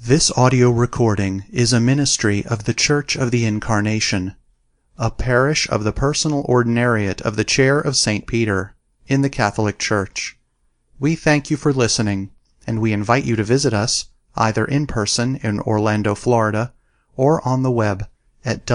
This audio recording is a ministry of the Church of the Incarnation, a parish of the Personal Ordinariate of the Chair of St. Peter, in the Catholic Church. We thank you for listening, and we invite you to visit us, either in person in Orlando, Florida, or on the web at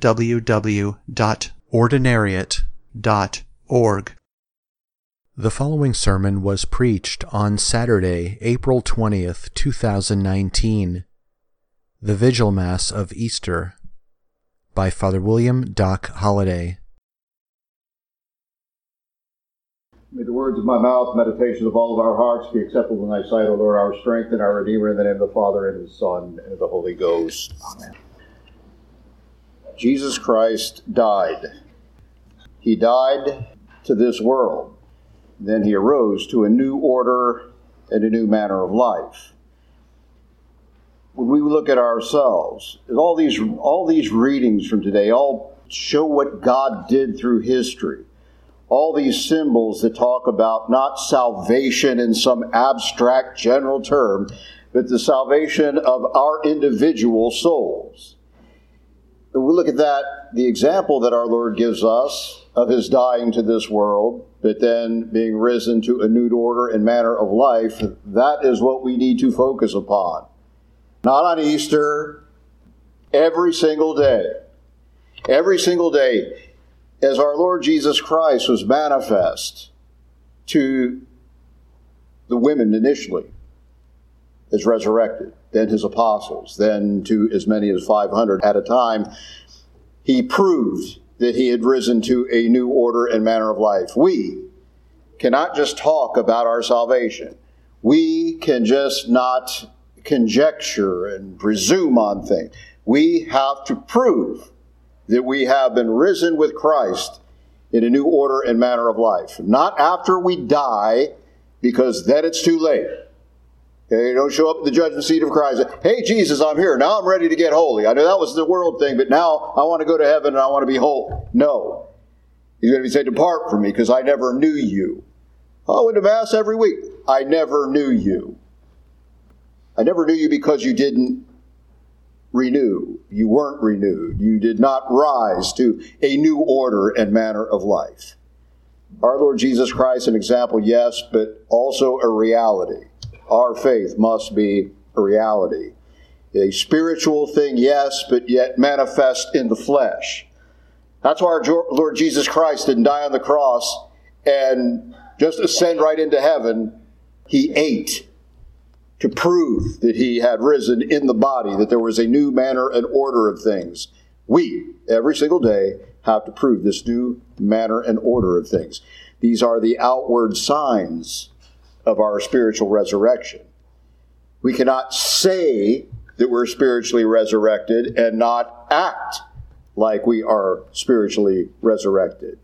www.ordinariate.org. The following sermon was preached on Saturday, April 20th, 2019, the Vigil Mass of Easter, by Father William Doc Holliday. May the words of my mouth, meditations of all of our hearts be acceptable in thy sight, O Lord, our strength and our Redeemer, in the name of the Father, and of the Son, and of the Holy Ghost. Amen. Jesus Christ died. He died to this world. Then he arose to a new order and a new manner of life. When we look at ourselves, all these readings from today all show what God did through history. All these symbols that talk about not salvation in some abstract general term, but the salvation of our individual souls. When we look at that, the example that our Lord gives us of his dying to this world, but then being risen to a new order and manner of life, that is what we need to focus upon. Not on Easter, every single day. Every single day, as our Lord Jesus Christ was manifest to the women initially, as resurrected, then his apostles, then to as many as 500 at a time, he proved that he had risen to a new order and manner of life. We cannot just talk about our salvation. We can just not conjecture and presume on things. We have to prove that we have been risen with Christ in a new order and manner of life. Not after we die, because then it's too late. Okay, don't show up at the judgment seat of Christ. Hey, Jesus, I'm here. Now I'm ready to get holy. I know that was the world thing, but now I want to go to heaven and I want to be holy. No. He's going to be saying, depart from me, because I never knew you. I went to Mass every week. I never knew you. I never knew you because you didn't renew. You weren't renewed. You did not rise to a new order and manner of life. Our Lord Jesus Christ, an example, yes, but also a reality. Our faith must be a reality. A spiritual thing, yes, but yet manifest in the flesh. That's why our Lord Jesus Christ didn't die on the cross and just ascend right into heaven. He ate to prove that he had risen in the body, that there was a new manner and order of things. We, every single day, have to prove this new manner and order of things. These are the outward signs of our spiritual resurrection. We cannot say that we're spiritually resurrected and not act like we are spiritually resurrected.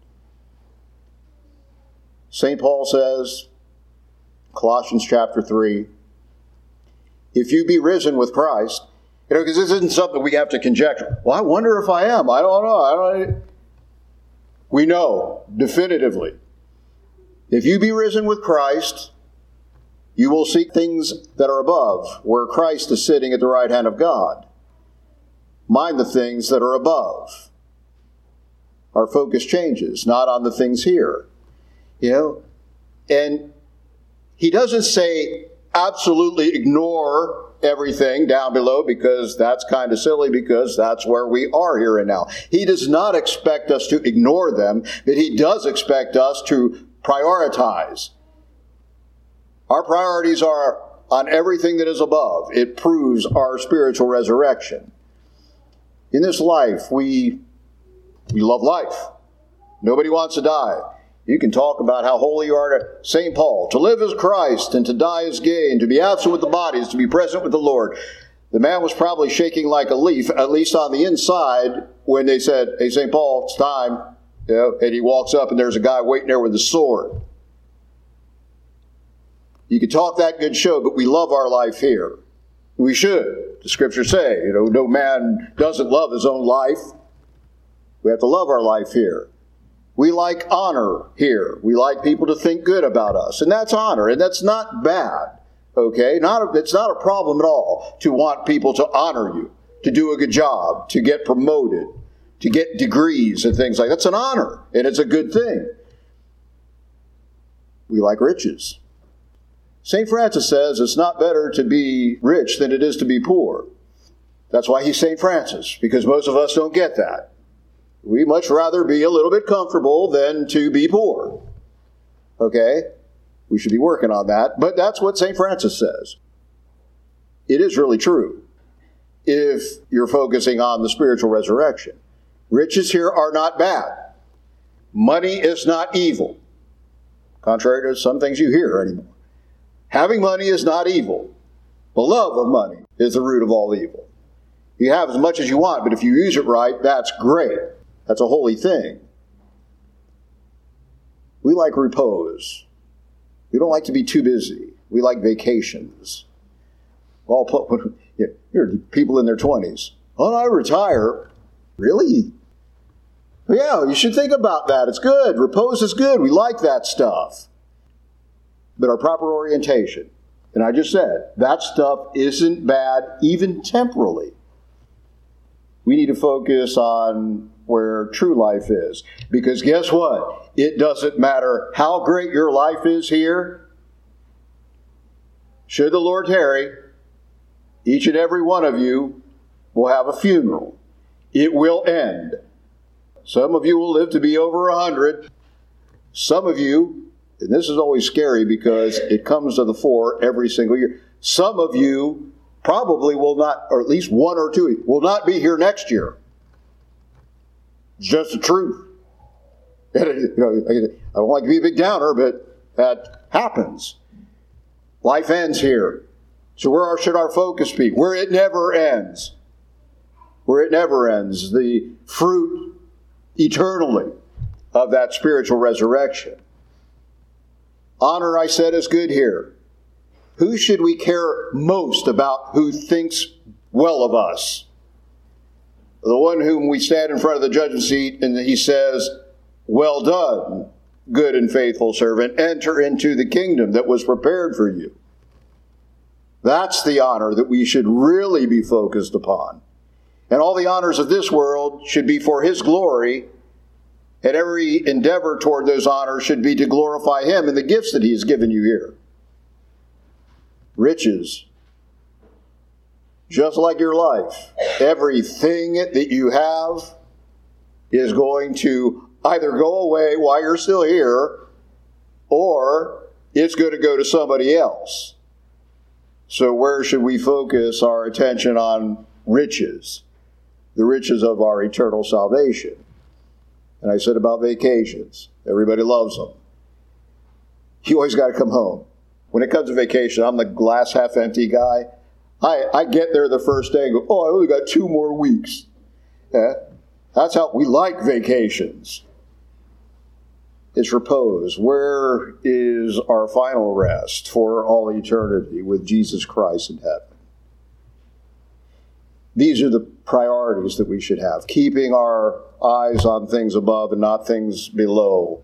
St. Paul says, Colossians chapter 3, if you be risen with Christ, because this isn't something we have to conjecture. Well, I wonder if I am. I don't know. We know definitively. If you be risen with Christ, you will seek things that are above, where Christ is sitting at the right hand of God. Mind the things that are above. Our focus changes, not on the things here. And he doesn't say absolutely ignore everything down below, because that's kind of silly, because that's where we are here and now. He does not expect us to ignore them, but he does expect us to prioritize. Our priorities are on everything that is above. It proves our spiritual resurrection. In this life, we love life. Nobody wants to die. You can talk about how holy you are to St. Paul. To live is Christ, and to die is gain. To be absent with the body is to be present with the Lord. The man was probably shaking like a leaf, at least on the inside, when they said, hey, St. Paul, it's time. And he walks up, and there's a guy waiting there with a sword. You can talk that good show, but we love our life here. We should. The scriptures say, no man doesn't love his own life. We have to love our life here. We like honor here. We like people to think good about us. And that's honor. And that's not bad. Okay? It's not a problem at all to want people to honor you, to do a good job, to get promoted, to get degrees and things like that. That's an honor, and it's a good thing. We like riches. St. Francis says it's not better to be rich than it is to be poor. That's why he's St. Francis, because most of us don't get that. We much rather be a little bit comfortable than to be poor. Okay? We should be working on that, but that's what St. Francis says. It is really true if you're focusing on the spiritual resurrection. Riches here are not bad. Money is not evil, contrary to some things you hear anymore. Having money is not evil. The love of money is the root of all evil. You have as much as you want, but if you use it right, that's great. That's a holy thing. We like repose. We don't like to be too busy. We like vacations. Here, people in their 20s. Oh, I retire. Really? Yeah, you should think about that. It's good. Repose is good. We like that stuff. But our proper orientation, and I just said, that stuff isn't bad, even temporally. We need to focus on where true life is. Because guess what? It doesn't matter how great your life is here. Should the Lord tarry, each and every one of you will have a funeral. It will end. Some of you will live to be over 100. Some of you, and this is always scary because it comes to the fore every single year, some of you probably will not, or at least one or two, will not be here next year. It's just the truth. I don't like to be a big downer, but that happens. Life ends here. So where should our focus be? Where it never ends. Where it never ends. The fruit eternally of that spiritual resurrection. Honor, I said, is good here. Who should we care most about who thinks well of us? The one whom we stand in front of the judgment seat and he says, "Well done, good and faithful servant. Enter into the kingdom that was prepared for you." That's the honor that we should really be focused upon. And all the honors of this world should be for his glory, and every endeavor toward those honors should be to glorify him and the gifts that he has given you here. Riches, just like your life, everything that you have is going to either go away while you're still here, or it's going to go to somebody else. So where should we focus our attention on riches? The riches of our eternal salvation. And I said about vacations. Everybody loves them. You always got to come home. When it comes to vacation, I'm the glass half empty guy. I get there the first day and go, oh, I only got 2 more weeks. Yeah, that's how we like vacations. It's repose. Where is our final rest for all eternity with Jesus Christ in heaven? These are the priorities that we should have. Keeping our eyes on things above and not things below.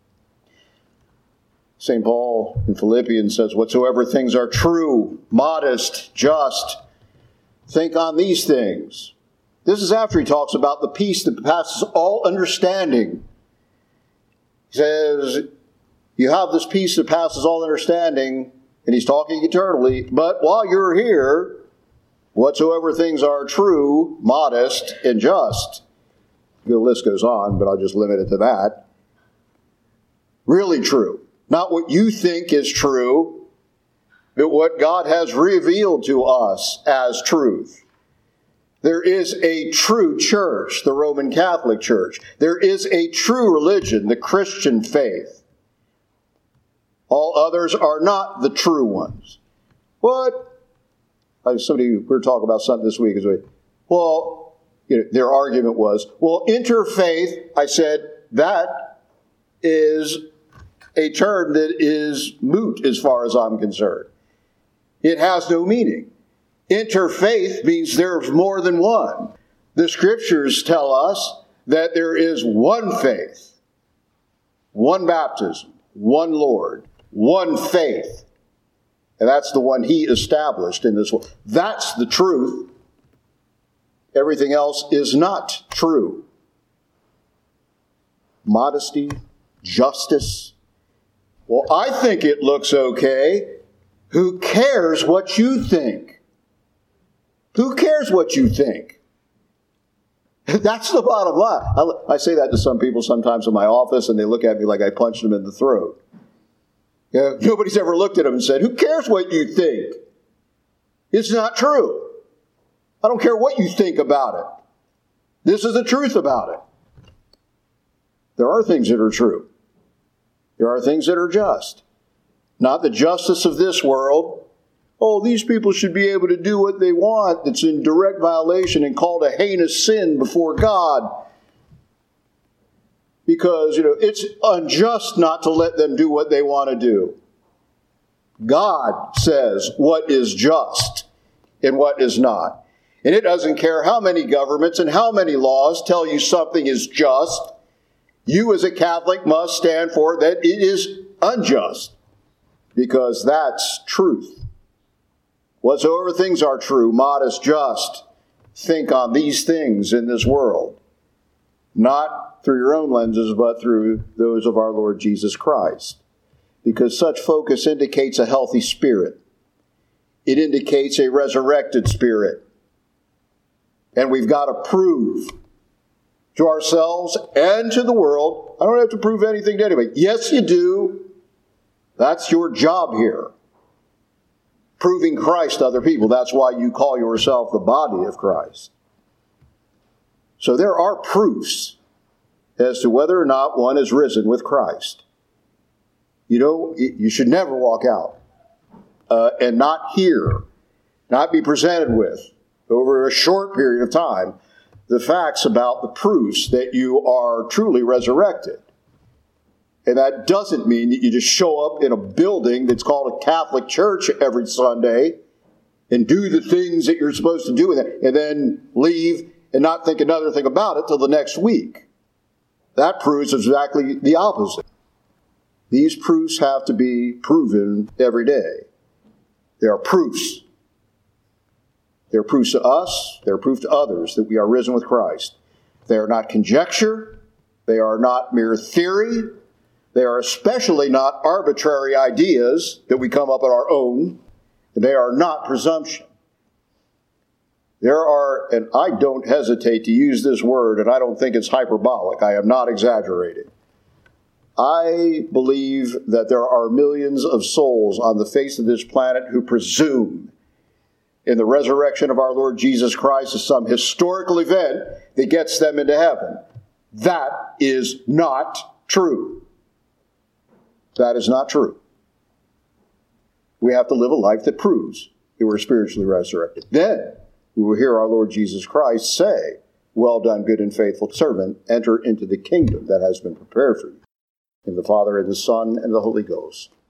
St. Paul in Philippians says, whatsoever things are true, modest, just, think on these things. This is after he talks about the peace that passes all understanding. He says, you have this peace that passes all understanding, and he's talking eternally, but while you're here, whatsoever things are true, modest, and just. The list goes on, but I'll just limit it to that. Really true. Not what you think is true, but what God has revealed to us as truth. There is a true church, the Roman Catholic Church. There is a true religion, the Christian faith. All others are not the true ones. What? We were talking about something this week. Well, their argument was, well, interfaith, I said, that is a term that is moot as far as I'm concerned. It has no meaning. Interfaith means there's more than one. The scriptures tell us that there is one faith, one baptism, one Lord, one faith. And that's the one he established in this world. That's the truth. Everything else is not true. Modesty, justice. Well, I think it looks okay. Who cares what you think? Who cares what you think? That's the bottom line. I say that to some people sometimes in my office, and they look at me like I punched them in the throat. Nobody's ever looked at them and said, who cares what you think? It's not true. I don't care what you think about it. This is the truth about it. There are things that are true. There are things that are just. Not the justice of this world. Oh, these people should be able to do what they want that's in direct violation and called a heinous sin before God. Because, it's unjust not to let them do what they want to do. God says what is just and what is not. And it doesn't care how many governments and how many laws tell you something is just. You as a Catholic must stand for that it is unjust. Because that's truth. Whatsoever things are true, modest, just, think on these things in this world. Not through your own lenses, but through those of our Lord Jesus Christ. Because such focus indicates a healthy spirit. It indicates a resurrected spirit. And we've got to prove to ourselves and to the world, I don't have to prove anything to anybody. Yes, you do. That's your job here. Proving Christ to other people. That's why you call yourself the body of Christ. So there are proofs as to whether or not one is risen with Christ. You should never walk out and not hear, not be presented with, over a short period of time, the facts about the proofs that you are truly resurrected. And that doesn't mean that you just show up in a building that's called a Catholic church every Sunday and do the things that you're supposed to do and then leave and not think another thing about it till the next week. That proves exactly the opposite. These proofs have to be proven every day. They are proofs. They're proofs to us. They're proof to others that we are risen with Christ. They are not conjecture. They are not mere theory. They are especially not arbitrary ideas that we come up on our own. They are not presumption. There are, and I don't hesitate to use this word, and I don't think it's hyperbolic. I am not exaggerating. I believe that there are millions of souls on the face of this planet who presume in the resurrection of our Lord Jesus Christ as some historical event that gets them into heaven. That is not true. That is not true. We have to live a life that proves that we're spiritually resurrected. Then we will hear our Lord Jesus Christ say, well done, good and faithful servant, enter into the kingdom that has been prepared for you. In the Father, and the Son, and the Holy Ghost.